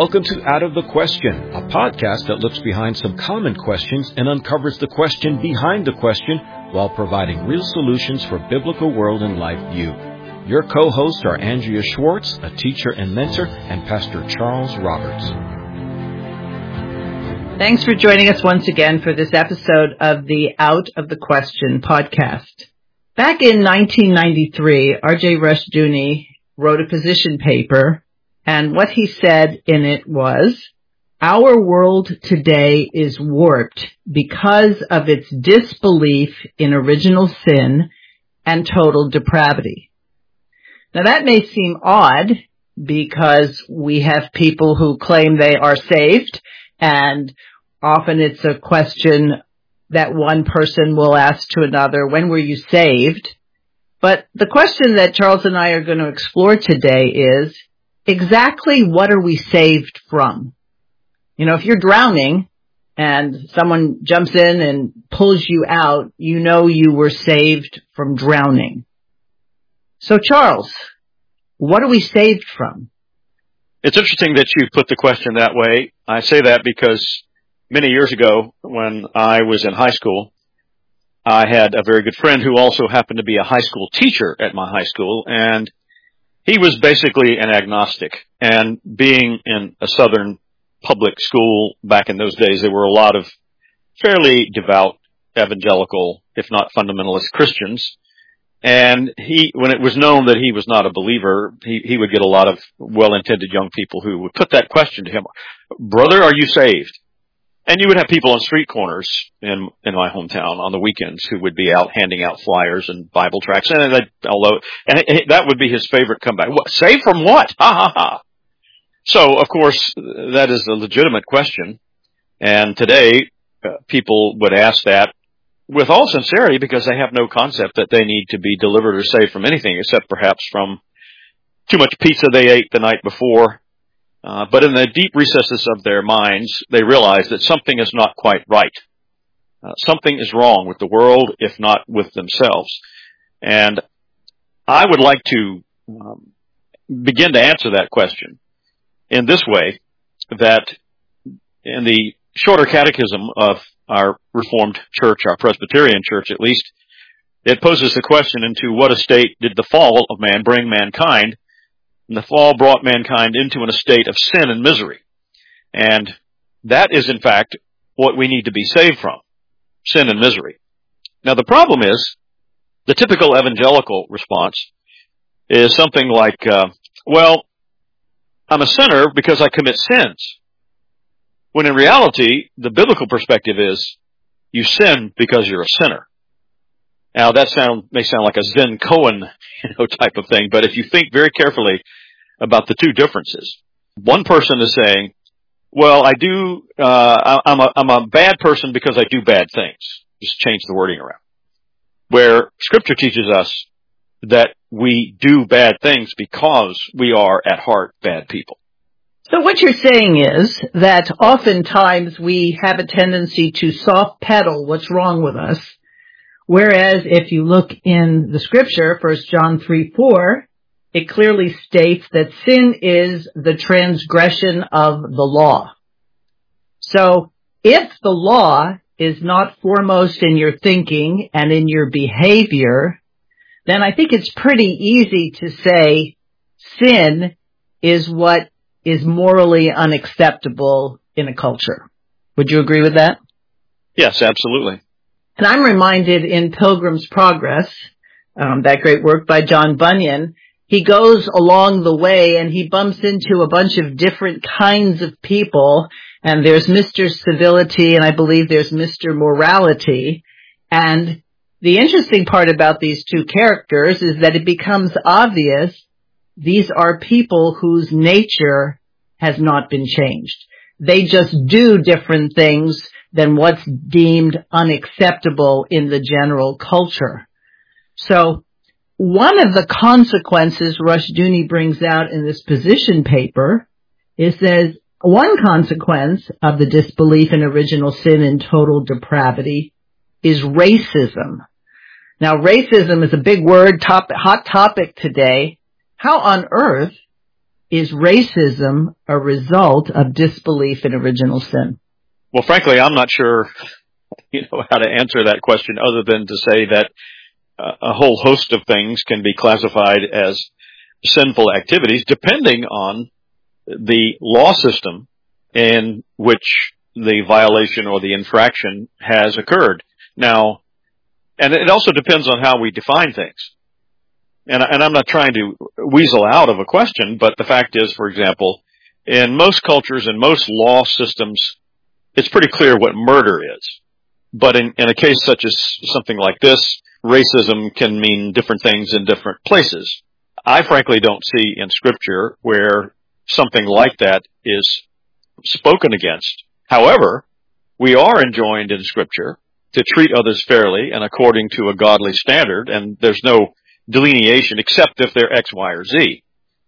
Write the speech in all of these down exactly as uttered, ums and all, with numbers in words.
Welcome to Out of the Question, a podcast that looks behind some common questions and uncovers the question behind the question while providing real solutions for biblical world and life view. Your co-hosts are Andrea Schwartz, a teacher and mentor, and Pastor Charles Roberts. Thanks for joining us once again for this episode of the Out of the Question podcast. Back in nineteen ninety-three, R J Rushdoony wrote a position paper, and what he said in it was, "Our world today is warped because of its disbelief in original sin and total depravity." Now that may seem odd because we have people who claim they are saved, and often it's a question that one person will ask to another, when were you saved? But the question that Charles and I are going to explore today is, exactly what are we saved from? You know, if you're drowning and someone jumps in and pulls you out, you know you were saved from drowning. So Charles, what are we saved from? It's interesting that you put the question that way. I say that because many years ago, when I was in high school, I had a very good friend who also happened to be a high school teacher at my high school, and he was basically an agnostic. And being in a southern public school back in those days, there were a lot of fairly devout evangelical, if not fundamentalist Christians. And he, when it was known that he was not a believer, he, he would get a lot of well-intended young people who would put that question to him, "Brother, are you saved?" And you would have people on street corners in in my hometown on the weekends who would be out handing out flyers and Bible tracts, and they, although and it, that would be his favorite comeback. What, saved from what? Ha ha ha! So of course that is a legitimate question, and today uh, people would ask that with all sincerity because they have no concept that they need to be delivered or saved from anything except perhaps from too much pizza they ate the night before. Uh, but in the deep recesses of their minds, they realize that something is not quite right. Uh, something is wrong with the world, if not with themselves. And I would like to um, begin to answer that question in this way, that in the shorter catechism of our Reformed Church, our Presbyterian Church at least, it poses the question, into what estate did the fall of man bring mankind? And the fall brought mankind into an estate of sin and misery. And that is, in fact, what we need to be saved from, sin and misery. Now, the problem is, the typical evangelical response is something like, uh, well, I'm a sinner because I commit sins. When in reality, the biblical perspective is, you sin because you're a sinner. Now, that sound may sound like a Zen koan, you know, type of thing, but if you think very carefully about the two differences, one person is saying, well, I do, uh, I'm a, I'm a bad person because I do bad things. Just change the wording around. Where Scripture teaches us that we do bad things because we are at heart bad people. So what you're saying is that oftentimes we have a tendency to soft pedal what's wrong with us. Whereas if you look in the Scripture, First John three four, it clearly states that sin is the transgression of the law. So if the law is not foremost in your thinking and in your behavior, then I think it's pretty easy to say sin is what is morally unacceptable in a culture. Would you agree with that? Yes, absolutely. And I'm reminded in Pilgrim's Progress, um, that great work by John Bunyan, he goes along the way and he bumps into a bunch of different kinds of people, and there's Mister Civility and I believe there's Mister Morality. And the interesting part about these two characters is that it becomes obvious these are people whose nature has not been changed. They just do different things than what's deemed unacceptable in the general culture. So one of the consequences Rushdoony brings out in this position paper is that one consequence of the disbelief in original sin and total depravity is racism. Now, racism is a big word, top, hot topic today. How on earth is racism a result of disbelief in original sin? Well, frankly, I'm not sure, you know, how to answer that question other than to say that uh, a whole host of things can be classified as sinful activities depending on the law system in which the violation or the infraction has occurred. Now, and it also depends on how we define things. And, and I'm not trying to weasel out of a question, but the fact is, for example, in most cultures and most law systems, it's pretty clear what murder is. But in, in a case such as something like this, racism can mean different things in different places. I frankly don't see in Scripture where something like that is spoken against. However, we are enjoined in Scripture to treat others fairly and according to a godly standard, and there's no delineation except if they're X, Y, or Z.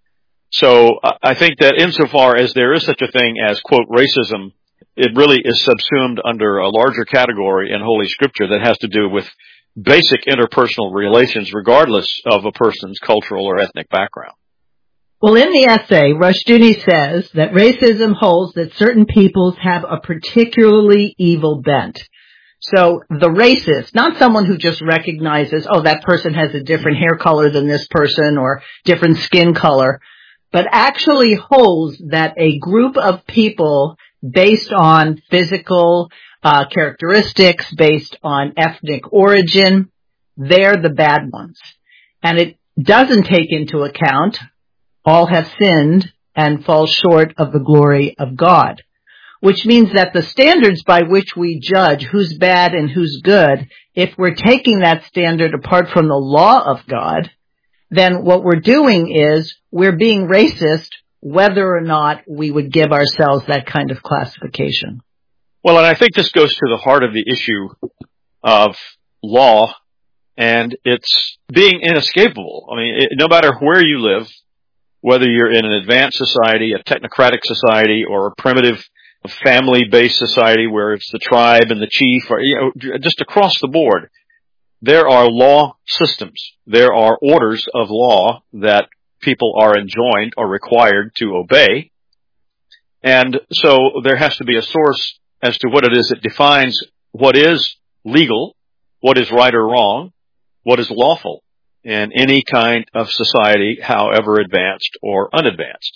So I think that insofar as there is such a thing as, quote, racism, it really is subsumed under a larger category in Holy Scripture that has to do with basic interpersonal relations regardless of a person's cultural or ethnic background. Well, in the essay, Rushdoony says that racism holds that certain peoples have a particularly evil bent. So the racist, not someone who just recognizes, oh, that person has a different hair color than this person or different skin color, but actually holds that a group of people based on physical uh, characteristics, based on ethnic origin, they're the bad ones. And it doesn't take into account all have sinned and fall short of the glory of God, which means that the standards by which we judge who's bad and who's good, if we're taking that standard apart from the law of God, then what we're doing is we're being racist whether or not we would give ourselves that kind of classification. Well, and I think this goes to the heart of the issue of law, and it's being inescapable. I mean, it, no matter where you live, whether you're in an advanced society, a technocratic society, or a primitive family-based society where it's the tribe and the chief, or you know, just across the board, there are law systems. There are orders of law that people are enjoined or required to obey. And so there has to be a source as to what it is that defines what is legal, what is right or wrong, what is lawful in any kind of society, however advanced or unadvanced.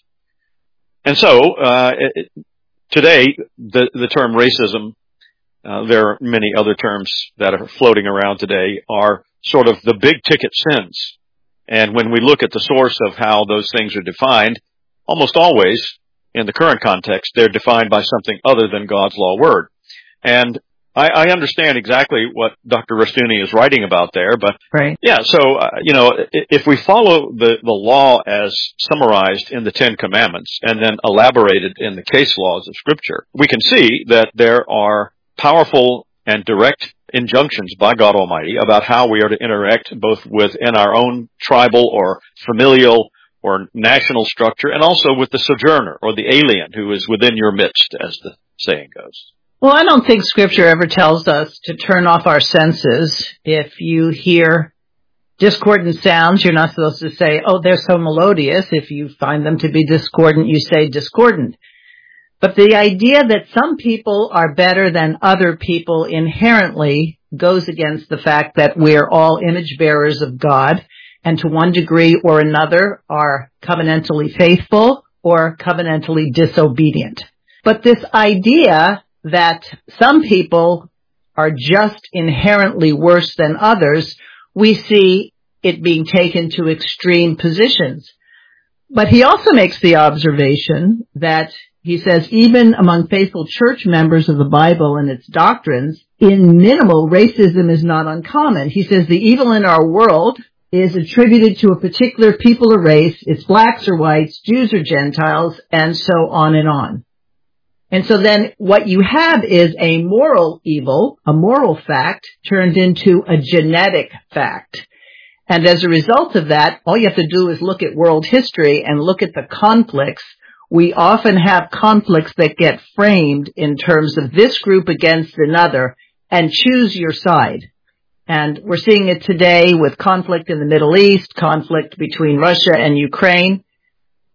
And so, uh, it, today, the, the term racism, uh, there are many other terms that are floating around today, are sort of the big ticket sins. And when we look at the source of how those things are defined, almost always, in the current context, they're defined by something other than God's law word. And I, I understand exactly what Doctor Rushdoony is writing about there, but right. yeah, so, uh, you know, if we follow the, the law as summarized in the Ten Commandments and then elaborated in the case laws of Scripture, we can see that there are powerful and direct injunctions by God Almighty about how we are to interact both within our own tribal or familial or national structure and also with the sojourner or the alien who is within your midst, as the saying goes. Well, I don't think Scripture ever tells us to turn off our senses. If you hear discordant sounds, you're not supposed to say, oh, they're so melodious. If you find them to be discordant, you say discordant. But the idea that some people are better than other people inherently goes against the fact that we're all image bearers of God and to one degree or another are covenantally faithful or covenantally disobedient. But this idea that some people are just inherently worse than others, we see it being taken to extreme positions. But he also makes the observation that he says even among faithful church members of the Bible and its doctrines, in minimal, racism is not uncommon. He says the evil in our world is attributed to a particular people or race. It's blacks or whites, Jews or Gentiles, and so on and on. And so then what you have is a moral evil, a moral fact, turned into a genetic fact. And as a result of that, all you have to do is look at world history and look at the conflicts. We often have conflicts that get framed in terms of this group against another, and choose your side. And we're seeing it today with conflict in the Middle East, conflict between Russia and Ukraine.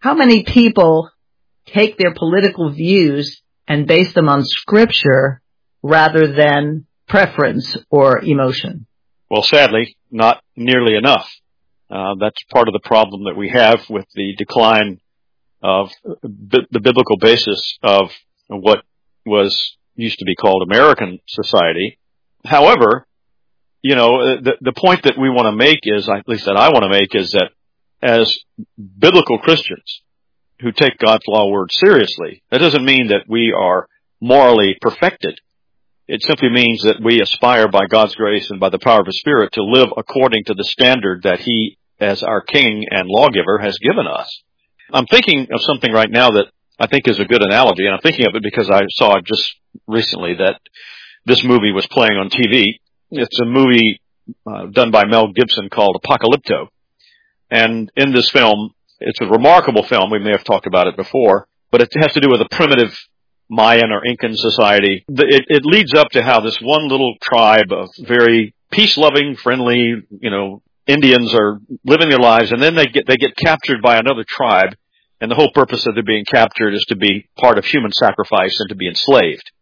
how many people take their political views and base them on Scripture rather than preference or emotion? Well, sadly, not nearly enough. Uh, that's part of the problem that we have with the decline of b- the biblical basis of what was used to be called American society. However, you know, the, the point that we want to make is, at least that I want to make, is that as biblical Christians who take God's law word seriously, that doesn't mean that we are morally perfected. It simply means that we aspire by God's grace and by the power of His Spirit to live according to the standard that He, as our King and lawgiver, has given us. I'm thinking of something right now that I think is a good analogy, and I'm thinking of it because I saw just recently that this movie was playing on T V. It's a movie uh, done by Mel Gibson called Apocalypto. And in this film, it's a remarkable film. We may have talked about it before, but it has to do with a primitive Mayan or Incan society. It, it leads up to how this one little tribe of very peace-loving, friendly, you know, Indians are living their lives, and then they get they get captured by another tribe, and the whole purpose of their being captured is to be part of human sacrifice and to be enslaved.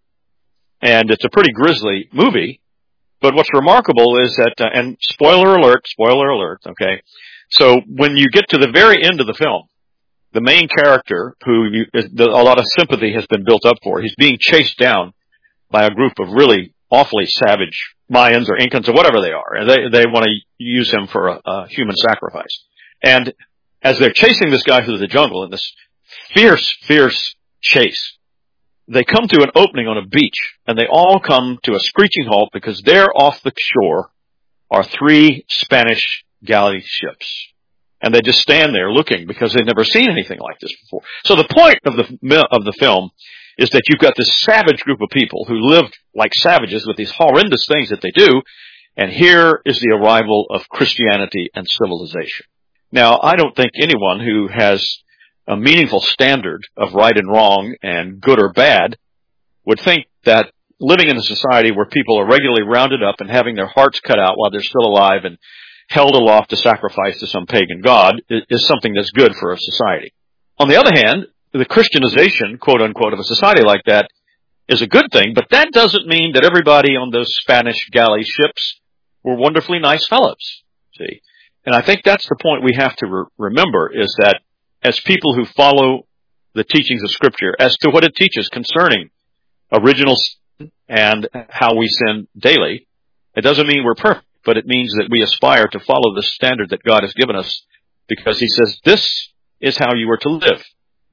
And it's a pretty grisly movie, but what's remarkable is that, uh, and spoiler alert, spoiler alert, okay, so when you get to the very end of the film, the main character, who you, a lot of sympathy has been built up for, he's being chased down by a group of really awfully savage Mayans or Incans or whatever they are, and they they want to use him for a, a human sacrifice. And as they're chasing this guy through the jungle in this fierce, fierce chase, they come to an opening on a beach, and they all come to a screeching halt because there off the shore are three Spanish galley ships. And they just stand there looking because they've never seen anything like this before. So the point of the of the film is that you've got this savage group of people who live like savages with these horrendous things that they do, and here is the arrival of Christianity and civilization. Now, I don't think anyone who has a meaningful standard of right and wrong and good or bad would think that living in a society where people are regularly rounded up and having their hearts cut out while they're still alive and held aloft to sacrifice to some pagan god is something that's good for a society. On the other hand, the Christianization, quote unquote, of a society like that is a good thing, but that doesn't mean that everybody on those Spanish galley ships were wonderfully nice fellows. See? And I think that's the point we have to re- remember is that as people who follow the teachings of Scripture as to what it teaches concerning original sin and how we sin daily, it doesn't mean we're perfect, but it means that we aspire to follow the standard that God has given us because He says, this is how you are to live.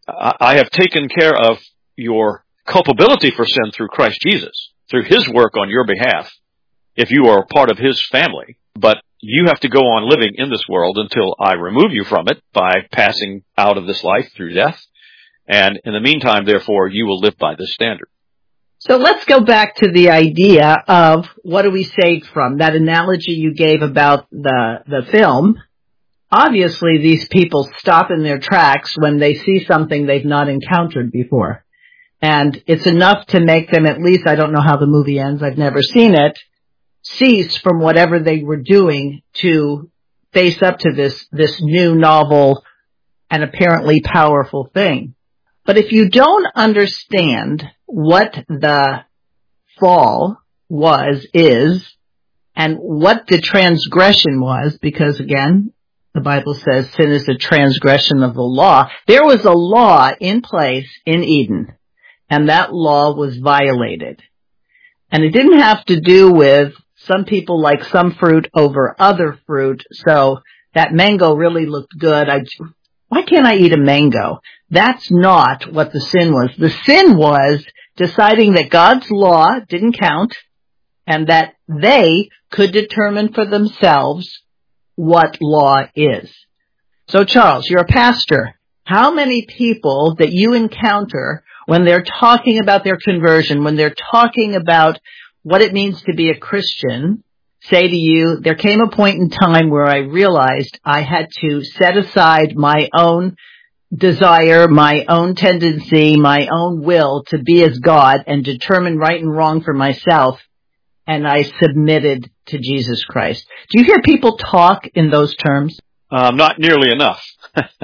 I have taken care of your culpability for sin through Christ Jesus, through His work on your behalf, if you are a part of His family. But you have to go on living in this world until I remove you from it by passing out of this life through death. And in the meantime, therefore, you will live by this standard. So let's go back to the idea of what are we saved from? That analogy you gave about the, the film. Obviously, these people stop in their tracks when they see something they've not encountered before. And it's enough to make them, at least, I don't know how the movie ends, I've never seen it, cease from whatever they were doing to face up to this, this new novel and apparently powerful thing. But if you don't understand what the fall was, is, and what the transgression was, because again, the Bible says sin is a transgression of the law. There was a law in place in Eden, and that law was violated. And it didn't have to do with some people like some fruit over other fruit, so that mango really looked good. I, why can't I eat a mango? That's not what the sin was. The sin was deciding that God's law didn't count and that they could determine for themselves what law is. So Charles, you're a pastor. How many people that you encounter when they're talking about their conversion, when they're talking about what it means to be a Christian, say to you, there came a point in time where I realized I had to set aside my own desire, my own tendency, my own will to be as God and determine right and wrong for myself, and I submitted to Jesus Christ. Do you hear people talk in those terms? Um, not nearly enough.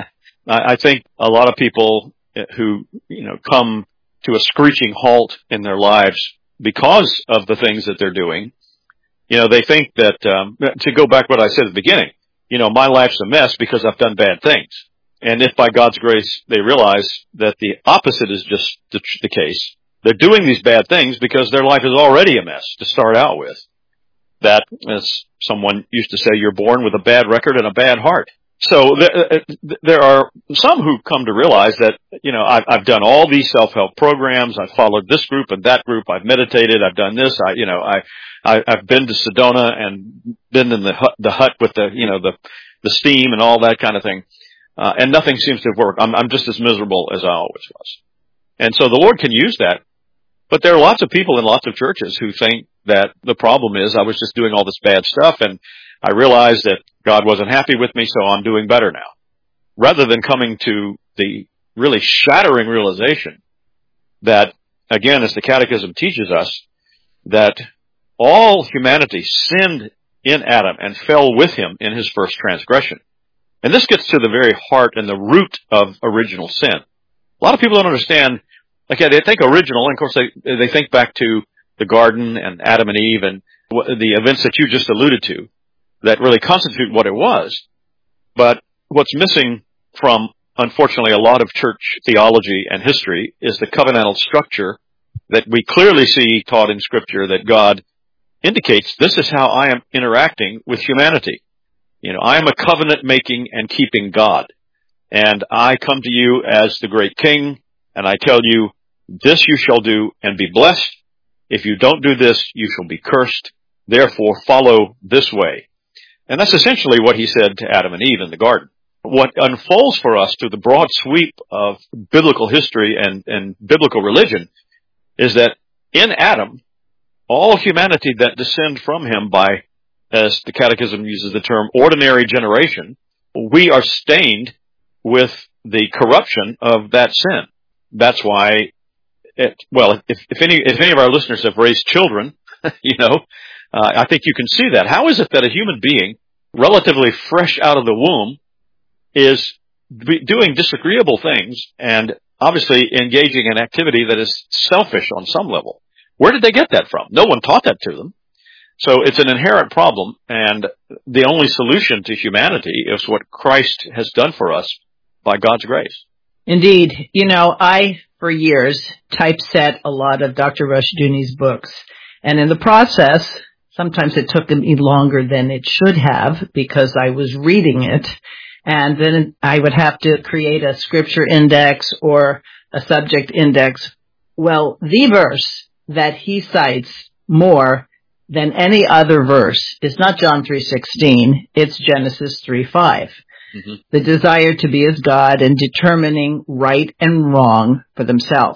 I, I think a lot of people who, you know, come to a screeching halt in their lives because of the things that they're doing, you know, they think that, um, to go back to what I said at the beginning, you know, my life's a mess because I've done bad things. And if by God's grace they realize that the opposite is just the, the case, they're doing these bad things because their life is already a mess to start out with. That, as someone used to say, you're born with a bad record and a bad heart. So there, there are some who come to realize that, you know, I've, I've done all these self-help programs. I've followed this group and that group. I've meditated. I've done this. I, you know, I, I I've been to Sedona and been in the hut, the hut with the, you know, the, the steam and all that kind of thing. Uh, and nothing seems to have worked. I'm, I'm just as miserable as I always was. And so the Lord can use that. But there are lots of people in lots of churches who think that the problem is I was just doing all this bad stuff and I realized that God wasn't happy with me, so I'm doing better now. Rather than coming to the really shattering realization that, again, as the Catechism teaches us, that all humanity sinned in Adam and fell with him in his first transgression. And this gets to the very heart and the root of original sin. A lot of people don't understand, like, they think original, and of course they, they think back to the garden and Adam and Eve and the events that you just alluded to that really constitute what it was. But what's missing from, unfortunately, a lot of church theology and history is the covenantal structure that we clearly see taught in Scripture, that God indicates this is how I am interacting with humanity. You know, I am a covenant-making and keeping God. And I come to you as the great king, and I tell you, this you shall do and be blessed. If you don't do this, you shall be cursed. Therefore, follow this way. And that's essentially what he said to Adam and Eve in the garden. What unfolds for us through the broad sweep of biblical history and, and biblical religion is that in Adam, all humanity that descend from him by, as the Catechism uses the term, ordinary generation, we are stained with the corruption of that sin. That's why, it, well, if, if any if any of our listeners have raised children, you know, uh, I think you can see that. How is it that a human being, relatively fresh out of the womb, is doing disagreeable things and obviously engaging in activity that is selfish on some level? Where did they get that from? No one taught that to them. So it's an inherent problem, and the only solution to humanity is what Christ has done for us by God's grace. Indeed. You know, I, for years, typeset a lot of Doctor Rushdoony's books. And in the process, sometimes it took me longer than it should have because I was reading it. And then I would have to create a scripture index or a subject index. Well, the verse that he cites more than any other verse is not John three sixteen, it's Genesis three five. Mm-hmm. The desire to be as God and determining right and wrong for themselves.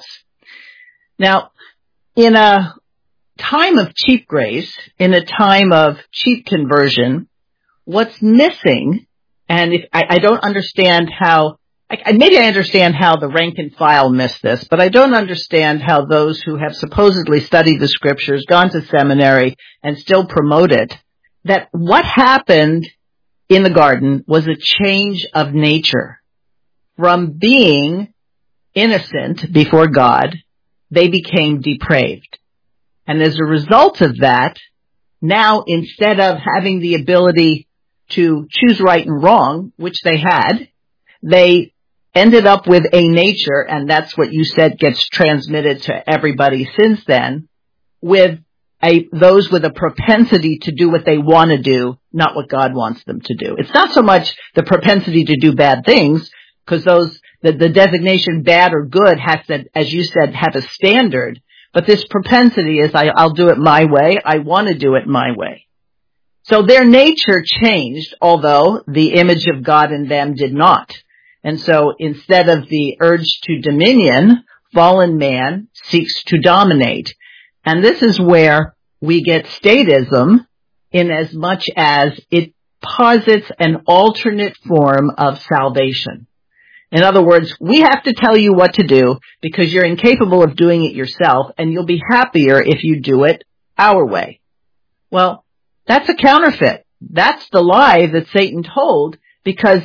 Now, in a time of cheap grace, in a time of cheap conversion, what's missing, and if I, I don't understand how, I, maybe I understand how the rank and file miss this, but I don't understand how those who have supposedly studied the scriptures, gone to seminary, and still promote it, that what happened in the garden was a change of nature. From being innocent before God, they became depraved. And as a result of that, now instead of having the ability to choose right and wrong, which they had, they ended up with a nature, and that's what you said gets transmitted to everybody since then, with a, those with a propensity to do what they want to do, not what God wants them to do. It's not so much the propensity to do bad things, because those, the, the designation bad or good has to, as you said, have a standard. But this propensity is, I, I'll do it my way. I want to do it my way. So their nature changed, although the image of God in them did not. And so instead of the urge to dominion, fallen man seeks to dominate. And this is where we get statism, in as much as it posits an alternate form of salvation. In other words, we have to tell you what to do because you're incapable of doing it yourself, and you'll be happier if you do it our way. Well, that's a counterfeit. That's the lie that Satan told, because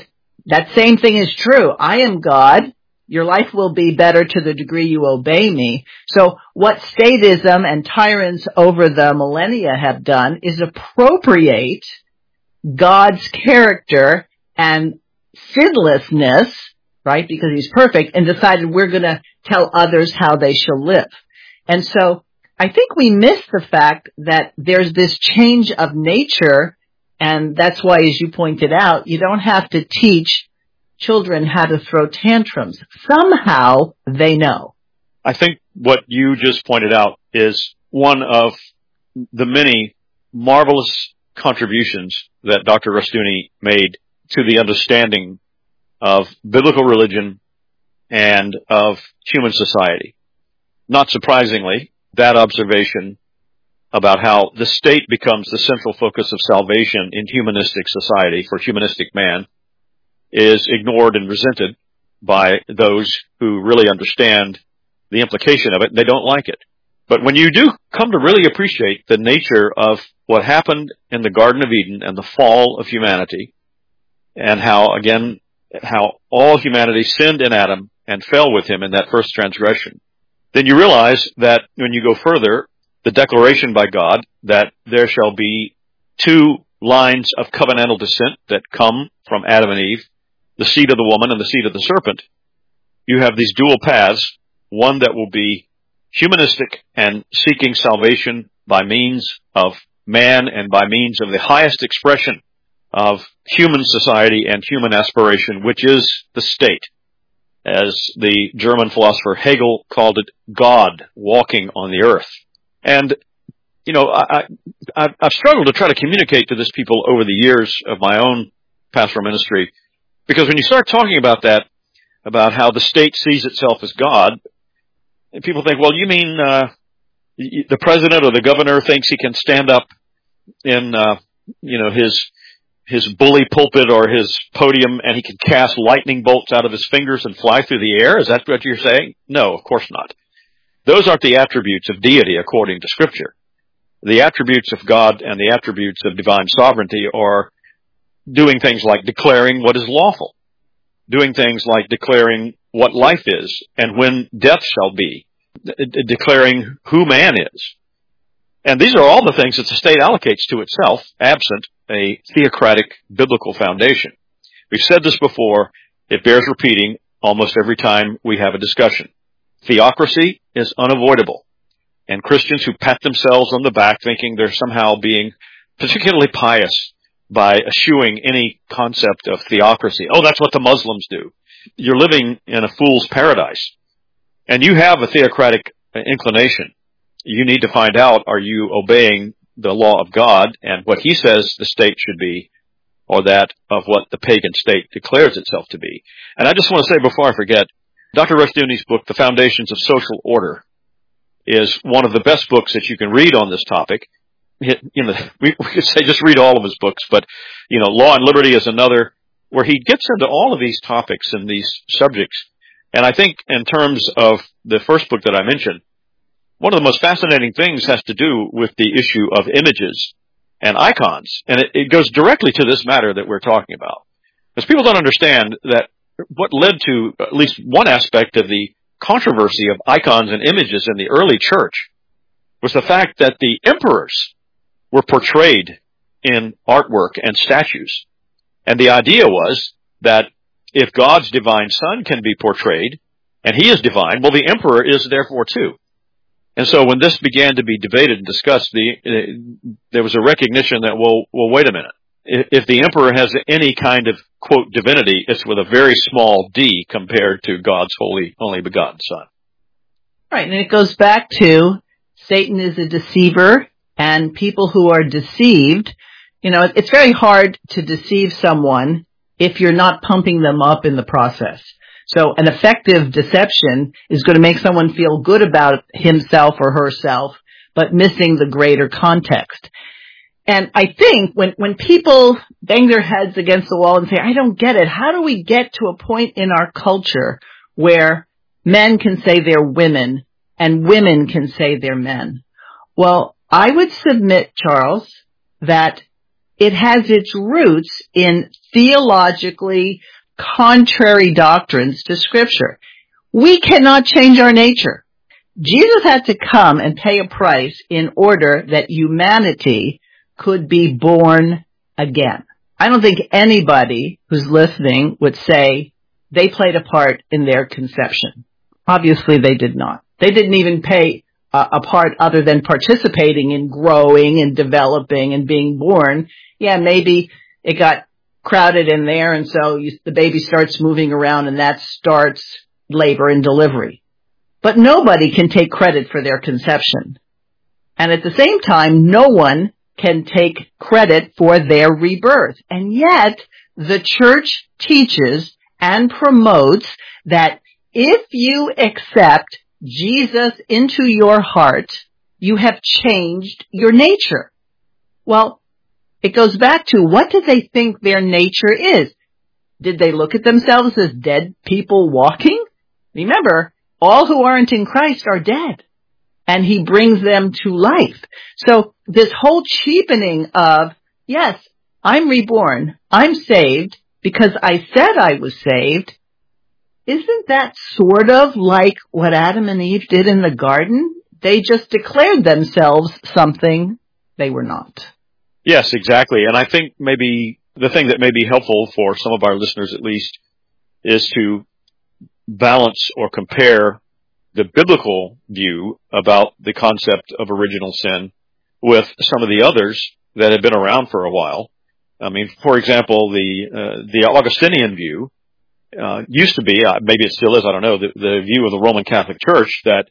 that same thing is true. I am God. Your life will be better to the degree you obey me. So what statism and tyrants over the millennia have done is appropriate God's character and sinlessness, right, because he's perfect, and decided we're going to tell others how they shall live. And so I think we miss the fact that there's this change of nature, and that's why, as you pointed out, you don't have to teach children how to throw tantrums. Somehow they know. I think what you just pointed out is one of the many marvelous contributions that Doctor Rushdoony made to the understanding of biblical religion and of human society. Not surprisingly, that observation about how the state becomes the central focus of salvation in humanistic society for humanistic man is ignored and resented by those who really understand the implication of it. They don't like it. But when you do come to really appreciate the nature of what happened in the Garden of Eden and the fall of humanity, and how, again, how all humanity sinned in Adam and fell with him in that first transgression, then you realize that when you go further, the declaration by God that there shall be two lines of covenantal descent that come from Adam and Eve, the seed of the woman and the seed of the serpent, you have these dual paths, one that will be humanistic and seeking salvation by means of man and by means of the highest expression of human society and human aspiration, which is the state. As the German philosopher Hegel called it, God walking on the earth. And, you know, I, I, I've struggled to try to communicate to this people over the years of my own pastoral ministry, because when you start talking about that, about how the state sees itself as God, and people think, well, you mean uh, the president or the governor thinks he can stand up in, uh, you know, his his bully pulpit or his podium and he can cast lightning bolts out of his fingers and fly through the air? Is that what you're saying? No, of course not. Those aren't the attributes of deity according to Scripture. The attributes of God and the attributes of divine sovereignty are doing things like declaring what is lawful, doing things like declaring what life is and when death shall be, d- declaring who man is. And these are all the things that the state allocates to itself, absent a theocratic biblical foundation. We've said this before. It bears repeating almost every time we have a discussion. Theocracy is unavoidable. And Christians who pat themselves on the back thinking they're somehow being particularly pious by eschewing any concept of theocracy. Oh, that's what the Muslims do. You're living in a fool's paradise. And you have a theocratic inclination. You need to find out, are you obeying the law of God and what he says the state should be, or that of what the pagan state declares itself to be? And I just want to say before I forget, Doctor Rushdoony's book, The Foundations of Social Order, is one of the best books that you can read on this topic. It, you know, we, we could say just read all of his books, but, you know, Law and Liberty is another where he gets into all of these topics and these subjects. And I think in terms of the first book that I mentioned, one of the most fascinating things has to do with the issue of images and icons. And it, it goes directly to this matter that we're talking about. Because people don't understand that what led to at least one aspect of the controversy of icons and images in the early church was the fact that the emperors were portrayed in artwork and statues. And the idea was that if God's divine Son can be portrayed, and he is divine, well, the emperor is therefore too. And so when this began to be debated and discussed, the, uh, there was a recognition that, well, well, wait a minute. If, if the emperor has any kind of, quote, divinity, it's with a very small d compared to God's holy, only begotten Son. Right, and it goes back to Satan is a deceiver, and people who are deceived, you know, it's very hard to deceive someone if you're not pumping them up in the process. So an effective deception is going to make someone feel good about himself or herself, but missing the greater context. And I think when, when people bang their heads against the wall and say, I don't get it, how do we get to a point in our culture where men can say they're women and women can say they're men? Well, I would submit, Charles, that it has its roots in theologically contrary doctrines to Scripture. We cannot change our nature. Jesus had to come and pay a price in order that humanity could be born again. I don't think anybody who's listening would say they played a part in their conception. Obviously, they did not. They didn't even play uh, a part other than participating in growing and developing and being born. Yeah, maybe it got crowded in there, and so you, the baby starts moving around, and that starts labor and delivery. But nobody can take credit for their conception. And at the same time, no one can take credit for their rebirth. And yet, the church teaches and promotes that if you accept Jesus into your heart, you have changed your nature. Well, it goes back to, what did they think their nature is? Did they look at themselves as dead people walking? Remember, all who aren't in Christ are dead, and he brings them to life. So this whole cheapening of, yes, I'm reborn, I'm saved because I said I was saved, isn't that sort of like what Adam and Eve did in the garden? They just declared themselves something they were not. Yes, exactly. And I think maybe the thing that may be helpful for some of our listeners at least is to balance or compare the biblical view about the concept of original sin with some of the others that have been around for a while. I mean, for example, the uh, the Augustinian view uh, used to be, uh, maybe it still is, I don't know, the, the view of the Roman Catholic Church that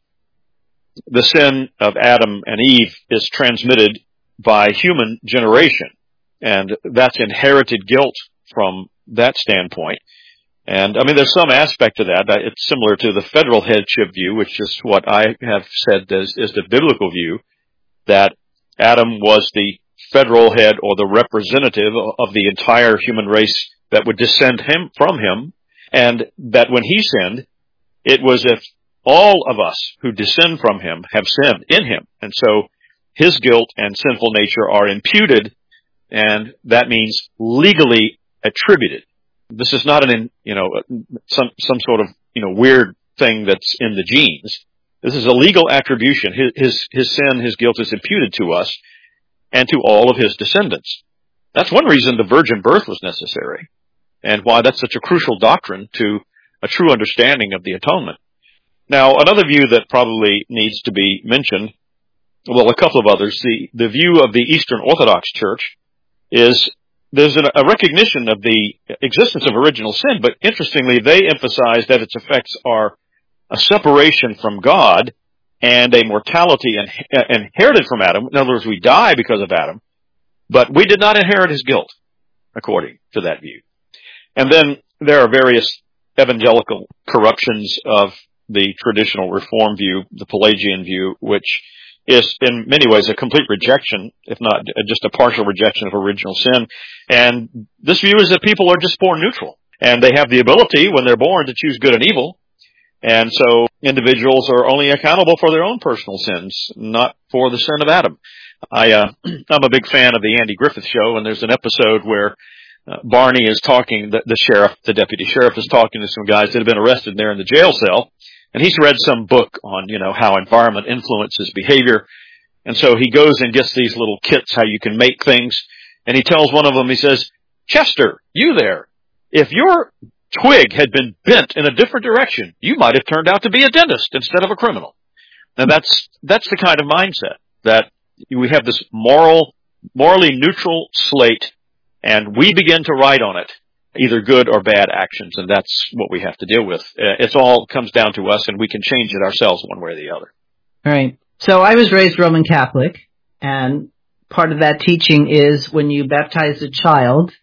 the sin of Adam and Eve is transmitted by human generation, and that's inherited guilt from that standpoint. And, I mean, there's some aspect to that. It's similar to the federal headship view, which is what I have said is, is the biblical view, that Adam was the federal head or the representative of the entire human race that would descend him from him, and that when he sinned, it was if all of us who descend from him have sinned in him. And so his guilt and sinful nature are imputed, and that means legally attributed. This is not an, you know, some, some sort of, you know, weird thing that's in the genes. This is a legal attribution. His, his, his sin, his guilt is imputed to us and to all of his descendants. That's one reason the virgin birth was necessary, and why that's such a crucial doctrine to a true understanding of the atonement. Now, another view that probably needs to be mentioned, well, a couple of others, the, the view of the Eastern Orthodox Church is there's an, a recognition of the existence of original sin, but interestingly, they emphasize that its effects are a separation from God and a mortality in, uh, inherited from Adam. In other words, we die because of Adam, but we did not inherit his guilt, according to that view. And then there are various evangelical corruptions of the traditional Reform view, the Pelagian view, which is in many ways a complete rejection, if not just a partial rejection of original sin. And this view is that people are just born neutral, and they have the ability when they're born to choose good and evil. And so individuals are only accountable for their own personal sins, not for the sin of Adam. I, uh, I'm a big fan of the Andy Griffith Show, and there's an episode where uh, Barney is talking, the, the sheriff, the deputy sheriff is talking to some guys that have been arrested there in the jail cell. And he's read some book on, you know, how environment influences behavior. And so he goes and gets these little kits, how you can make things. And he tells one of them, he says, Chester, you there, if your twig had been bent in a different direction, you might have turned out to be a dentist instead of a criminal. Now that's, that's the kind of mindset that we have, this moral, morally neutral slate, and we begin to write on it either good or bad actions, and that's what we have to deal with. It all comes down to us, and we can change it ourselves one way or the other. All right. So I was raised Roman Catholic, and part of that teaching is when you baptize a child,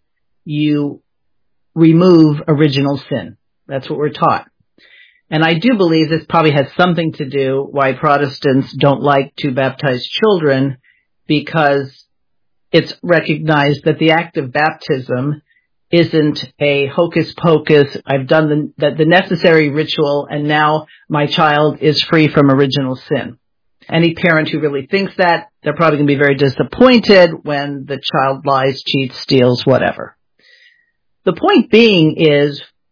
you remove original sin. That's what we're taught. And I do believe this probably has something to do why Protestants don't like to baptize children, because it's recognized that the act of baptism isn't a hocus pocus, I've done the, the, the necessary ritual, and now my child is free from original sin. Any parent who really thinks that, they're probably going to be very disappointed when the child lies, cheats, steals, whatever. The point being is,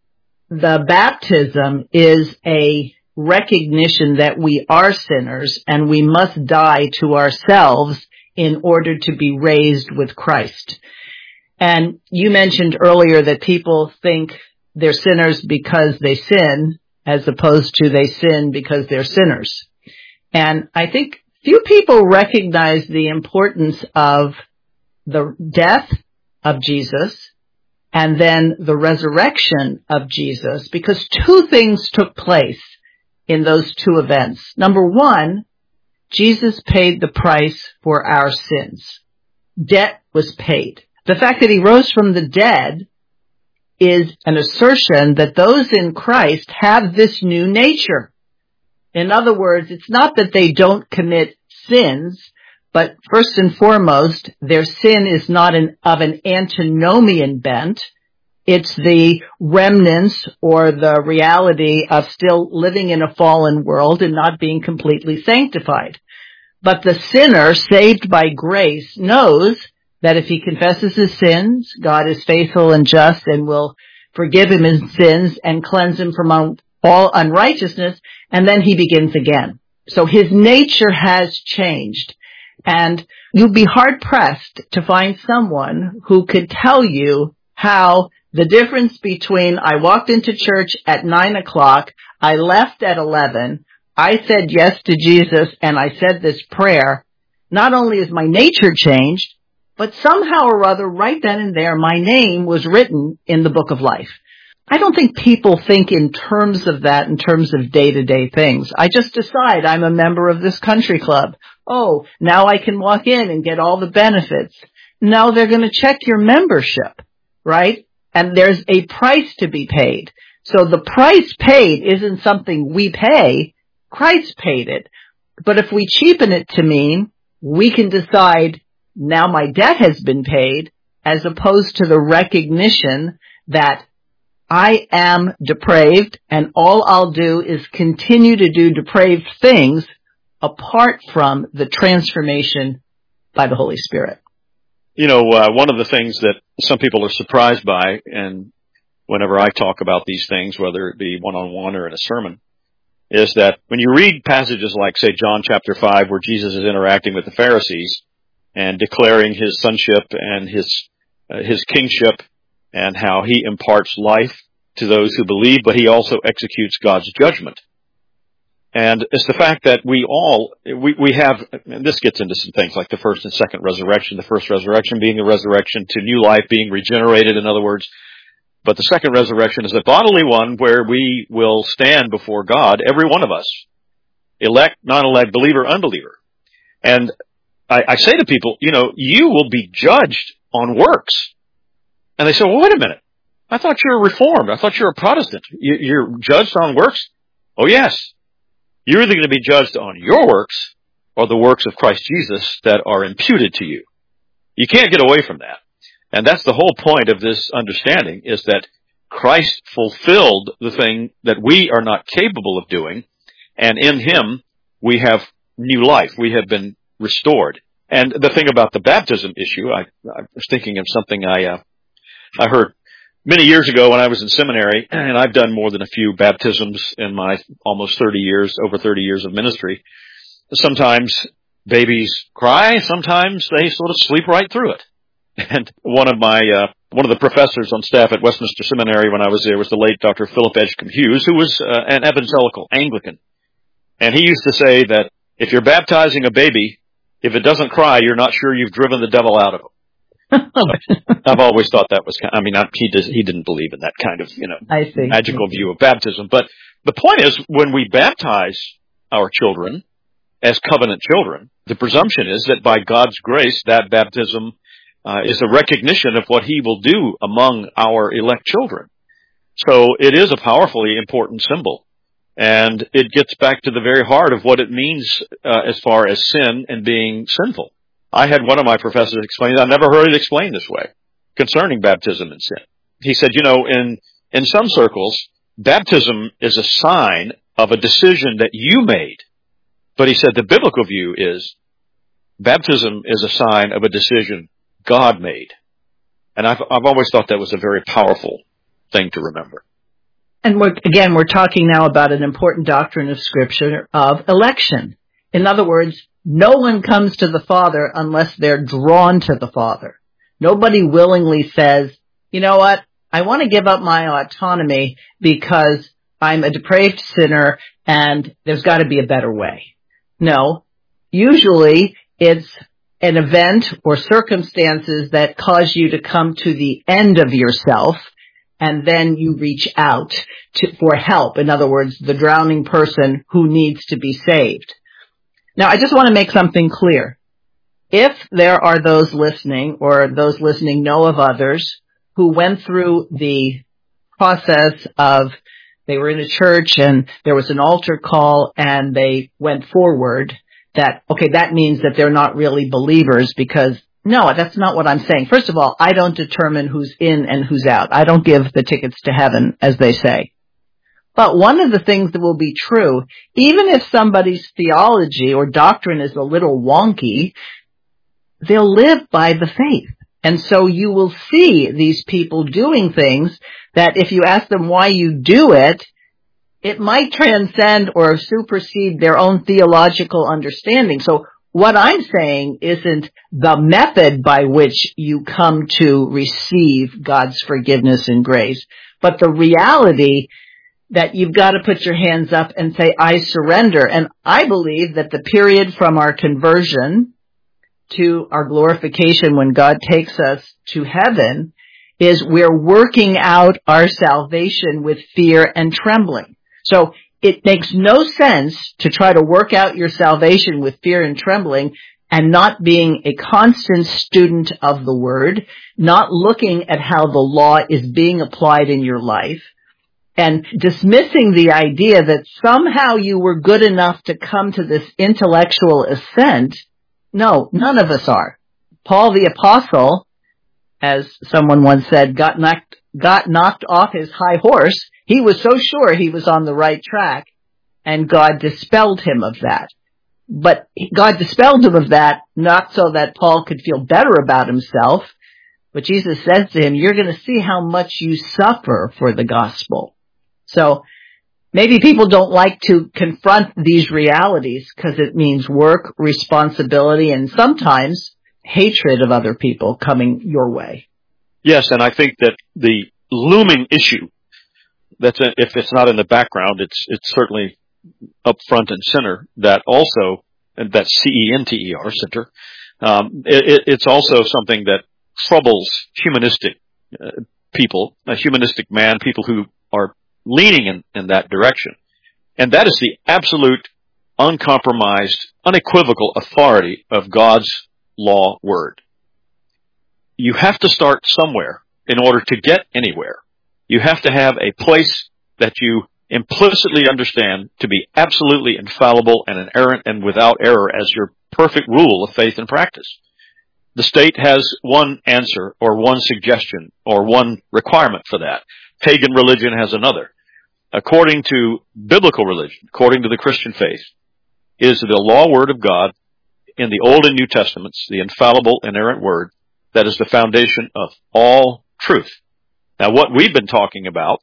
the baptism is a recognition that we are sinners and we must die to ourselves in order to be raised with Christ. And you mentioned earlier that people think they're sinners because they sin, as opposed to they sin because they're sinners. And I think few people recognize the importance of the death of Jesus and then the resurrection of Jesus, because two things took place in those two events. Number one, Jesus paid the price for our sins. Debt was paid. The fact that he rose from the dead is an assertion that those in Christ have this new nature. In other words, it's not that they don't commit sins, but first and foremost, their sin is not an, of an antinomian bent. It's the remnants or the reality of still living in a fallen world and not being completely sanctified. But the sinner, saved by grace, knows that if he confesses his sins, God is faithful and just and will forgive him his sins and cleanse him from all unrighteousness, and then he begins again. So his nature has changed. And you'd be hard-pressed to find someone who could tell you how the difference between I walked into church at nine o'clock, I left at eleven, I said yes to Jesus, and I said this prayer, not only is my nature changed, but somehow or other, right then and there, my name was written in the book of life. I don't think people think in terms of that, in terms of day-to-day things. I just decide I'm a member of this country club. Oh, now I can walk in and get all the benefits. No, they're going to check your membership, right? And there's a price to be paid. So the price paid isn't something we pay. Christ paid it. But if we cheapen it to mean we can decide now my debt has been paid, as opposed to the recognition that I am depraved and all I'll do is continue to do depraved things apart from the transformation by the Holy Spirit. You know, uh, one of the things that some people are surprised by, and whenever I talk about these things, whether it be one-on-one or in a sermon, is that when you read passages like, say, John chapter five, where Jesus is interacting with the Pharisees and declaring his sonship and his uh, his kingship, and how he imparts life to those who believe, but he also executes God's judgment. And it's the fact that we all, we, we have, and this gets into some things like the first and second resurrection, the first resurrection being the resurrection to new life, being regenerated, in other words. But the second resurrection is a bodily one where we will stand before God, every one of us, elect, non-elect, believer, unbeliever. And I, I say to people, you know, you will be judged on works. And they say, well, wait a minute. I thought you were Reformed. I thought you were a Protestant. You, you're judged on works? Oh, yes. You're either going to be judged on your works or the works of Christ Jesus that are imputed to you. You can't get away from that. And that's the whole point of this understanding, is that Christ fulfilled the thing that we are not capable of doing, and in him we have new life. We have been restored. And the thing about the baptism issue, I, I was thinking of something I uh, I heard many years ago when I was in seminary, and I've done more than a few baptisms in my almost thirty years, over thirty years of ministry. Sometimes babies cry, sometimes they sort of sleep right through it. And one of my, uh, one of the professors on staff at Westminster Seminary when I was there was the late Doctor Philip Edgecombe Hughes, who was uh, an evangelical Anglican. And he used to say that if you're baptizing a baby, if it doesn't cry, you're not sure you've driven the devil out of it. I've always thought that was kind of, I mean, I, he does, he didn't believe in that kind of, you know, I see. magical view of baptism. But the point is, when we baptize our children as covenant children, the presumption is that by God's grace, that baptism uh, is a recognition of what he will do among our elect children. So it is a powerfully important symbol. And it gets back to the very heart of what it means uh, as far as sin and being sinful. I had one of my professors explain, I never heard it explained this way, concerning baptism and sin. He said, you know, in, in some circles, baptism is a sign of a decision that you made. But he said the biblical view is baptism is a sign of a decision God made. And I've, I've always thought that was a very powerful thing to remember. And we're, again, we're talking now about an important doctrine of Scripture of election. In other words, no one comes to the Father unless they're drawn to the Father. Nobody willingly says, you know what, I want to give up my autonomy because I'm a depraved sinner and there's got to be a better way. No, usually it's an event or circumstances that cause you to come to the end of yourself, and then you reach out to, for help. In other words, the drowning person who needs to be saved. Now, I just want to make something clear. If there are those listening, or those listening know of others who went through the process of they were in a church and there was an altar call and they went forward, that, okay, that means that they're not really believers, because no, that's not what I'm saying. First of all, I don't determine who's in and who's out. I don't give the tickets to heaven, as they say. But one of the things that will be true, even if somebody's theology or doctrine is a little wonky, they'll live by the faith. And so you will see these people doing things that if you ask them why you do it, it might transcend or supersede their own theological understanding. So what I'm saying isn't the method by which you come to receive God's forgiveness and grace, but the reality that you've got to put your hands up and say, I surrender. And I believe that the period from our conversion to our glorification, when God takes us to heaven, is we're working out our salvation with fear and trembling. So it makes no sense to try to work out your salvation with fear and trembling and not being a constant student of the Word, not looking at how the law is being applied in your life, and dismissing the idea that somehow you were good enough to come to this intellectual assent. No, none of us are. Paul the Apostle, as someone once said, got knocked, got knocked off his high horse. He was so sure he was on the right track, and God dispelled him of that. But God dispelled him of that, not so that Paul could feel better about himself, but Jesus says to him, you're going to see how much you suffer for the gospel. So maybe people don't like to confront these realities because it means work, responsibility, and sometimes hatred of other people coming your way. Yes, and I think that the looming issue, that's a, if it's not in the background, it's it's certainly up front and center, that also, and that's C E N T E R, center, um, it, it's also something that troubles humanistic uh, people, a humanistic man, people who are leaning in, in that direction. And that is the absolute, uncompromised, unequivocal authority of God's law word. You have to start somewhere in order to get anywhere. You have to have a place that you implicitly understand to be absolutely infallible and inerrant and without error as your perfect rule of faith and practice. The state has one answer or one suggestion or one requirement for that. Pagan religion has another. According to biblical religion, according to the Christian faith, is the law word of God in the Old and New Testaments, the infallible, inerrant word, that is the foundation of all truth. Now, what we've been talking about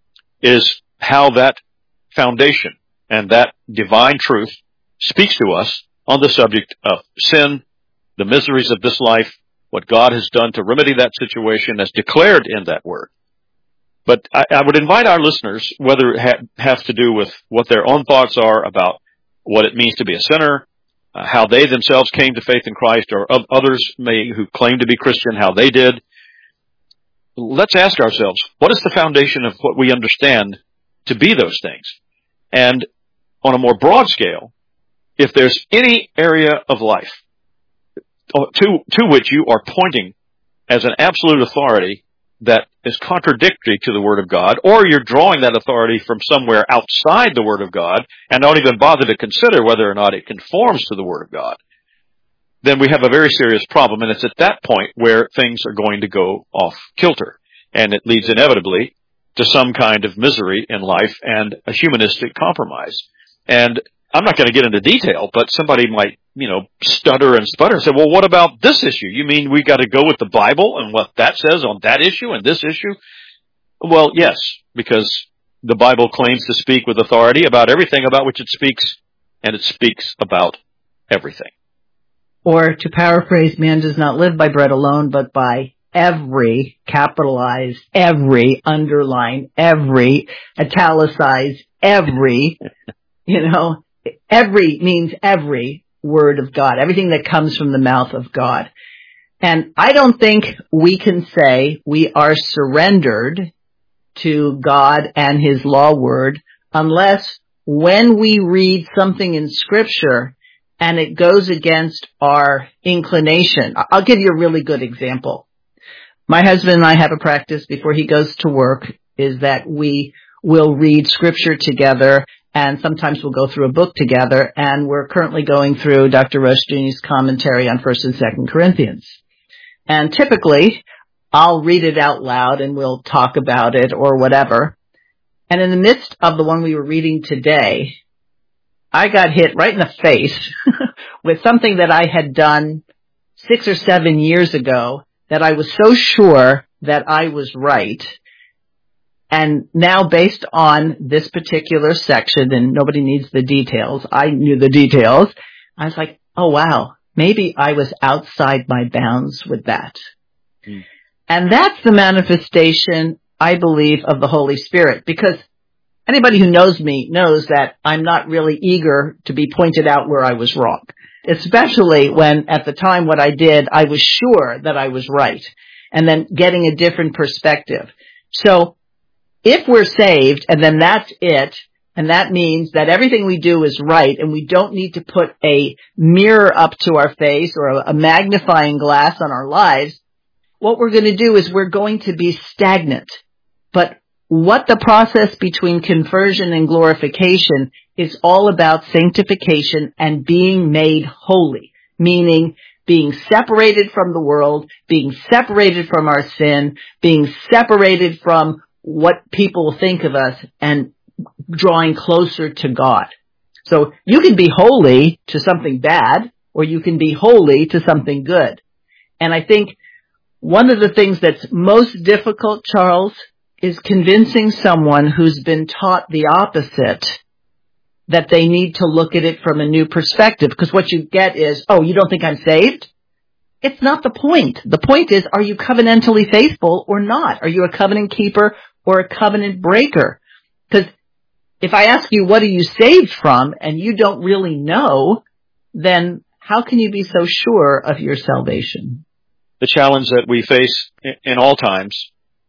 is how that foundation and that divine truth speaks to us on the subject of sin, the miseries of this life, what God has done to remedy that situation as declared in that word. But I, I would invite our listeners, whether it ha- has to do with what their own thoughts are about what it means to be a sinner, uh, how they themselves came to faith in Christ, or others may who claim to be Christian, how they did. Let's ask ourselves, what is the foundation of what we understand to be those things? And on a more broad scale, if there's any area of life to, to which you are pointing as an absolute authority that is contradictory to the Word of God, or you're drawing that authority from somewhere outside the Word of God and don't even bother to consider whether or not it conforms to the Word of God, then we have a very serious problem. And it's at that point where things are going to go off kilter. And it leads inevitably to some kind of misery in life and a humanistic compromise. And I'm not going to get into detail, but somebody might, you know, stutter and sputter and say, well, what about this issue? You mean we got to go with the Bible and what that says on that issue and this issue? Well, yes, because the Bible claims to speak with authority about everything about which it speaks, and it speaks about everything. Or to paraphrase, man does not live by bread alone, but by every, capitalized, every, underline, every, italicized, every, you know, every means every word of God, everything that comes from the mouth of God. And I don't think we can say we are surrendered to God and His law word unless when we read something in Scripture and it goes against our inclination. I'll give you a really good example. My husband and I have a practice before he goes to work is that we will read Scripture together, and sometimes we'll go through a book together, and we're currently going through Doctor Rushdoony's commentary on First and Second Corinthians. And typically, I'll read it out loud and we'll talk about it or whatever. And in the midst of the one we were reading today, I got hit right in the face with something that I had done six or seven years ago that I was so sure that I was right. And now based on this particular section, and nobody needs the details, I knew the details, I was like, oh wow, maybe I was outside my bounds with that. Mm. And that's the manifestation, I believe, of the Holy Spirit, because anybody who knows me knows that I'm not really eager to be pointed out where I was wrong, especially when at the time what I did, I was sure that I was right, and then getting a different perspective. So if we're saved and then that's it, and that means that everything we do is right and we don't need to put a mirror up to our face or a magnifying glass on our lives, what we're going to do is we're going to be stagnant. But what the process between conversion and glorification is all about sanctification and being made holy, meaning being separated from the world, being separated from our sin, being separated from what people think of us, and drawing closer to God. So you can be holy to something bad, or you can be holy to something good. And I think one of the things that's most difficult, Charles, is convincing someone who's been taught the opposite that they need to look at it from a new perspective. Because what you get is, oh, you don't think I'm saved? It's not the point. The point is, are you covenantally faithful or not? Are you a covenant keeper or a covenant breaker? Because if I ask you, what are you saved from, and you don't really know, then how can you be so sure of your salvation? The challenge that we face in all times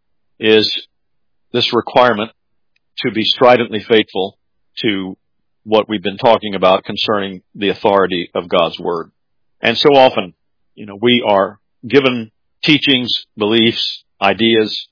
is this requirement to be stridently faithful to what we've been talking about concerning the authority of God's Word. And so often, you know, we are given teachings, beliefs, ideas.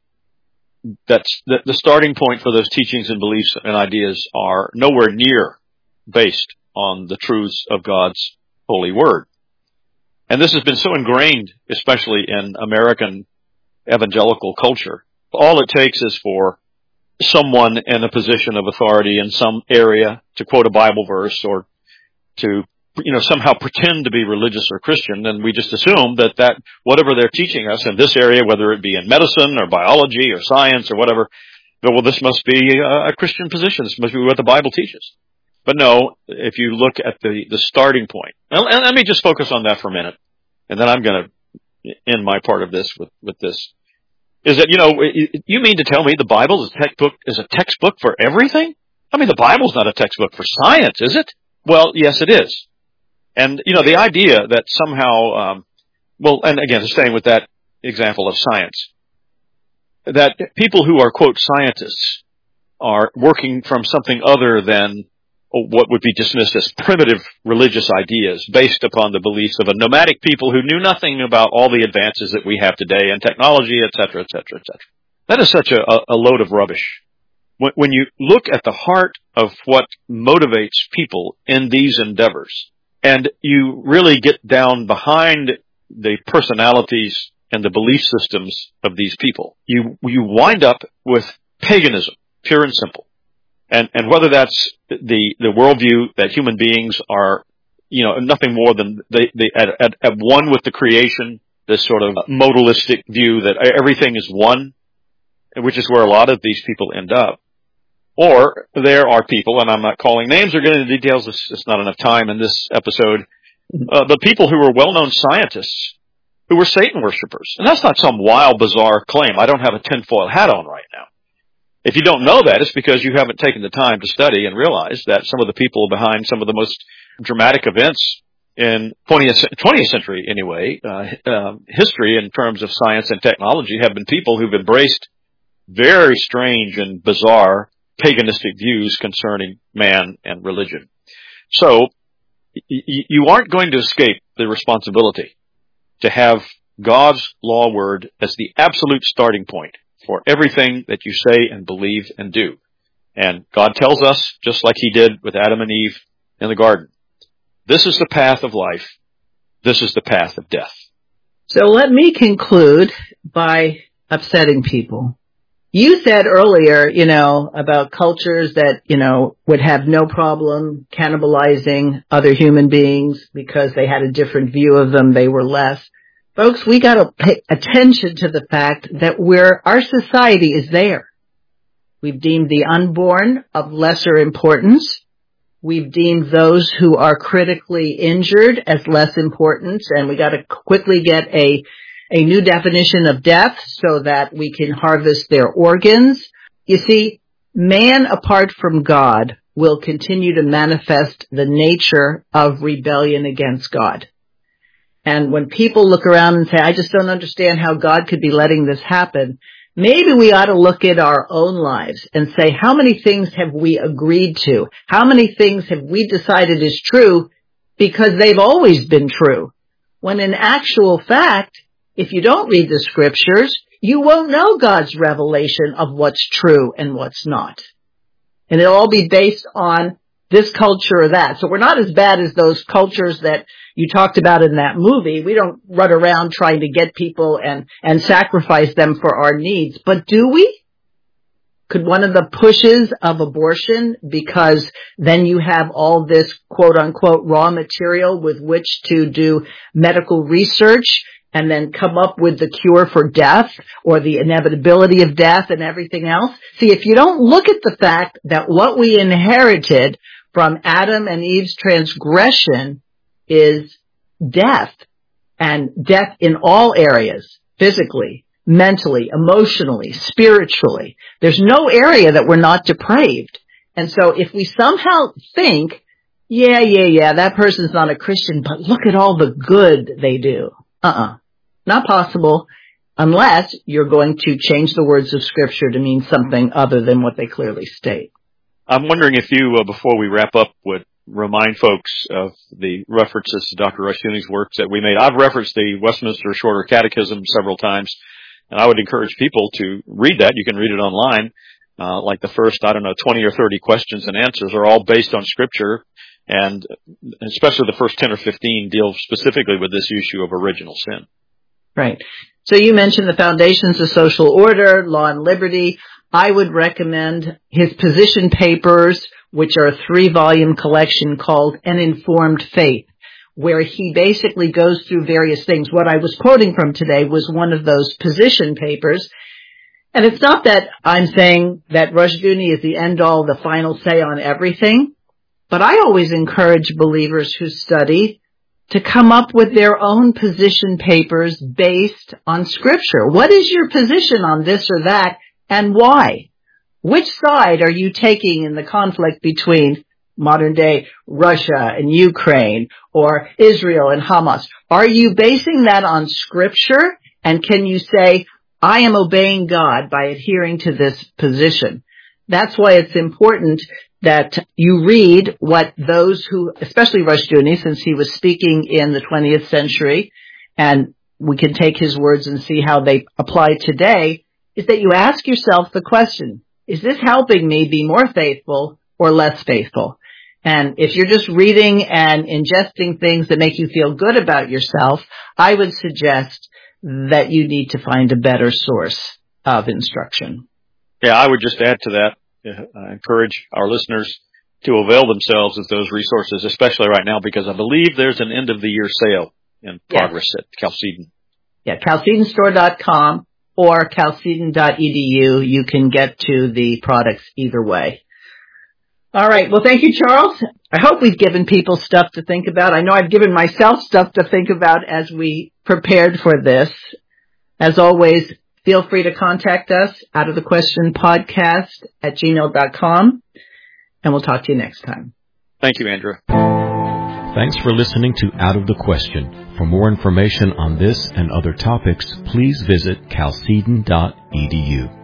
That's the, the starting point for those teachings and beliefs and ideas are nowhere near based on the truths of God's holy Word. And this has been so ingrained, especially in American evangelical culture. All it takes is for someone in a position of authority in some area to quote a Bible verse or to, you know, somehow pretend to be religious or Christian, and we just assume that that whatever they're teaching us in this area, whether it be in medicine or biology or science or whatever, well, this must be a Christian position. This must be what the Bible teaches. But no, if you look at the, the starting point, and let me just focus on that for a minute, and then I'm going to end my part of this with, with this, is that, you know, you mean to tell me the Bible is a textbook, is a textbook for everything? I mean, the Bible's not a textbook for science, is it? Well, yes, it is. And, you know, the idea that somehow, um, well, and again, staying with that example of science, that people who are, quote, scientists are working from something other than what would be dismissed as primitive religious ideas based upon the beliefs of a nomadic people who knew nothing about all the advances that we have today in technology, et cetera, et cetera, et cetera. That is such a, a load of rubbish. When, when you look at the heart of what motivates people in these endeavors, and you really get down behind the personalities and the belief systems of these people, you you wind up with paganism, pure and simple. And, and whether that's the, the worldview that human beings are, you know, nothing more than they, they at, at, at one with the creation, this sort of modalistic view that everything is one, which is where a lot of these people end up. Or there are people, and I'm not calling names or getting into details, it's just not enough time in this episode, uh, but people who were well-known scientists who were Satan worshipers. And that's not some wild, bizarre claim. I don't have a tinfoil hat on right now. If you don't know that, it's because you haven't taken the time to study and realize that some of the people behind some of the most dramatic events in twentieth, twentieth century, anyway, uh, uh, history in terms of science and technology have been people who've embraced very strange and bizarre paganistic views concerning man and religion. So, y- you aren't going to escape the responsibility to have God's law word as the absolute starting point for everything that you say and believe and do. And God tells us, just like he did with Adam and Eve in the garden, this is the path of life. This is the path of death. So let me conclude by upsetting people. You said earlier, you know, about cultures that, you know, would have no problem cannibalizing other human beings because they had a different view of them, they were less. Folks, we got to pay attention to the fact that we're, our society is there. We've deemed the unborn of lesser importance. We've deemed those who are critically injured as less important, and we got to quickly get a a new definition of death so that we can harvest their organs. You see, man apart from God will continue to manifest the nature of rebellion against God. And when people look around and say, I just don't understand how God could be letting this happen, maybe we ought to look at our own lives and say, how many things have we agreed to? How many things have we decided is true because they've always been true? When in actual fact, if you don't read the scriptures, you won't know God's revelation of what's true and what's not. And it'll all be based on this culture or that. So we're not as bad as those cultures that you talked about in that movie. We don't run around trying to get people and, and sacrifice them for our needs. But do we? Could one of the pushes of abortion, because then you have all this quote unquote raw material with which to do medical research and then come up with the cure for death or the inevitability of death and everything else? See, if you don't look at the fact that what we inherited from Adam and Eve's transgression is death, and death in all areas, physically, mentally, emotionally, spiritually. There's no area that we're not depraved. And so if we somehow think, yeah, yeah, yeah, that person's not a Christian, but look at all the good they do. Uh-uh. Not possible unless you're going to change the words of Scripture to mean something other than what they clearly state. I'm wondering if you, uh, before we wrap up, would remind folks of the references to Doctor Rushdoony's works that we made. I've referenced the Westminster Shorter Catechism several times, and I would encourage people to read that. You can read it online. Uh, like the first, I don't know, twenty or thirty questions and answers are all based on Scripture, and especially the first ten or fifteen deal specifically with this issue of original sin. Right. So you mentioned the Foundations of Social Order, Law and Liberty. I would recommend his position papers, which are a three-volume collection called An Informed Faith, where he basically goes through various things. What I was quoting from today was one of those position papers. And it's not that I'm saying that Rushdoony is the end-all, the final say on everything, but I always encourage believers who study to come up with their own position papers based on Scripture. What is your position on this or that, and why? Which side are you taking in the conflict between modern-day Russia and Ukraine, or Israel and Hamas? Are you basing that on Scripture, and can you say, I am obeying God by adhering to this position? That's why it's important that you read what those who, especially Rushdoony, since he was speaking in the twentieth century, and we can take his words and see how they apply today, is that you ask yourself the question, is this helping me be more faithful or less faithful? And if you're just reading and ingesting things that make you feel good about yourself, I would suggest that you need to find a better source of instruction. Yeah, I would just add to that. I encourage our listeners to avail themselves of those resources, especially right now, because I believe there's an end-of-the-year sale in progress yes. at Chalcedon. Yeah, chalcedon store dot com or chalcedon dot e d u. You can get to the products either way. All right. Well, thank you, Charles. I hope we've given people stuff to think about. I know I've given myself stuff to think about as we prepared for this. As always, feel free to contact us, Out of the Question Podcast at gmail dot com, and we'll talk to you next time. Thank you, Andrew. Thanks for listening to Out of the Question. For more information on this and other topics, please visit chalcedon dot e d u.